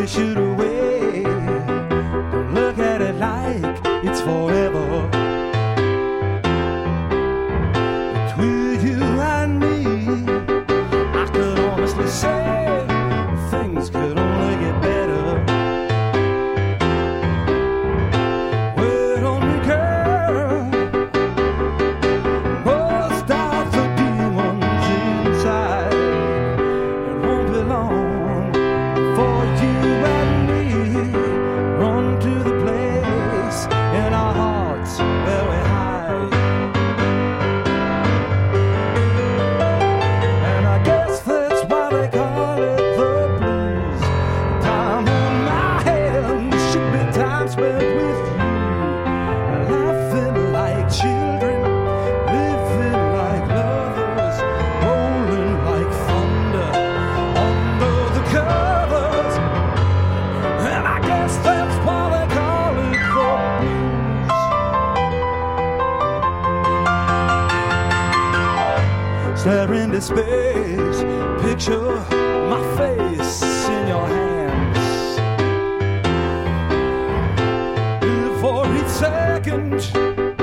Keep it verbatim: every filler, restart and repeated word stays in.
wish it away. Don't look at it like it's forever. Between you and me, I could honestly say things could only get better. Wait on me, girl. Most of the demons inside, it won't be long before you and me run to the place in our hearts where we hide. And I guess that's why they call it the blues. Time on my hands should be time spent with you, laughing like children, living like lovers, rolling like thunder under the covers. And I guess that's why they call it the blues. Stare into space, picture my face in your hands. Live for each second